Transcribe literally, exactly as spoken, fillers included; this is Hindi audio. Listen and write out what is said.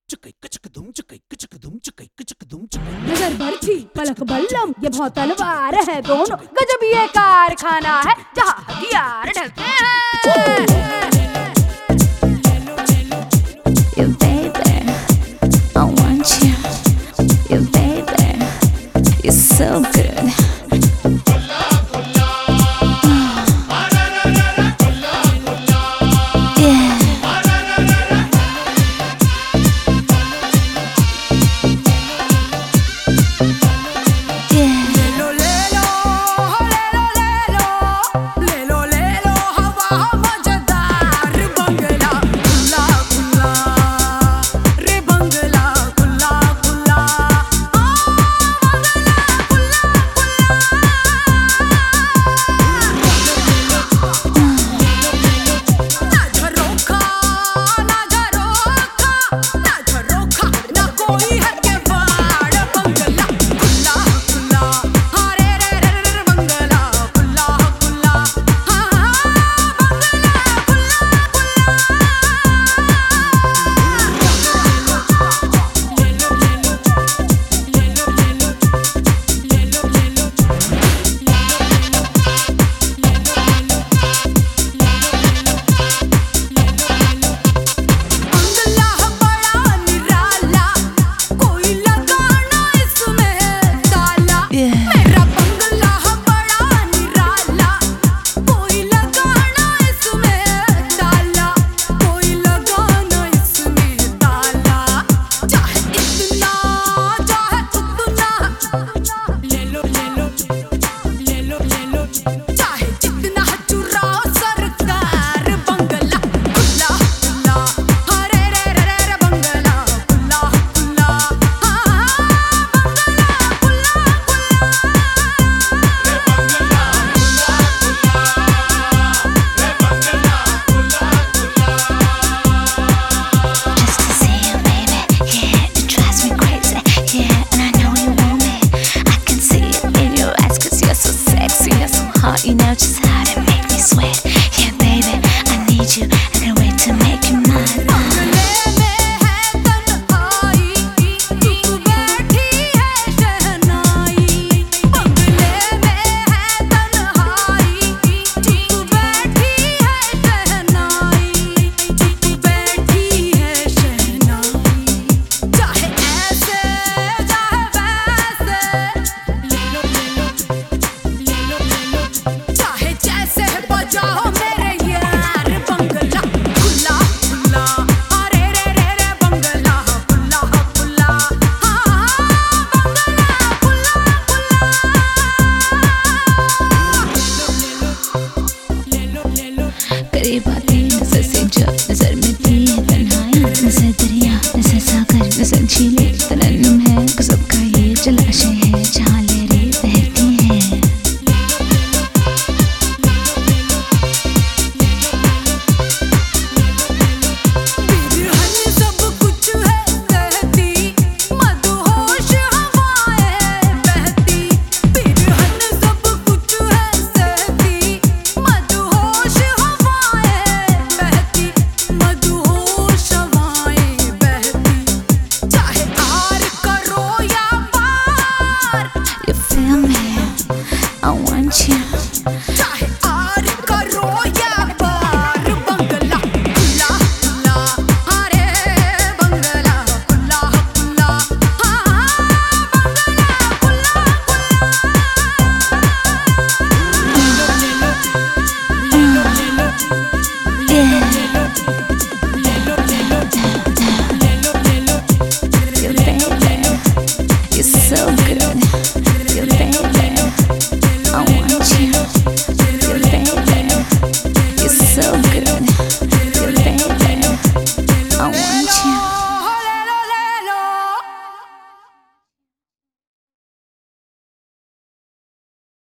नजर बरछी पलक बल्लम ये बहुत तलवार है दोनों गजब ये कारखाना है जहाँ हथियार ढलते हैं। You baby, I want you. You baby, you're so good. You know just how to make me sweat. Yeah, baby, I need you. I can't wait to make you mine. Everybody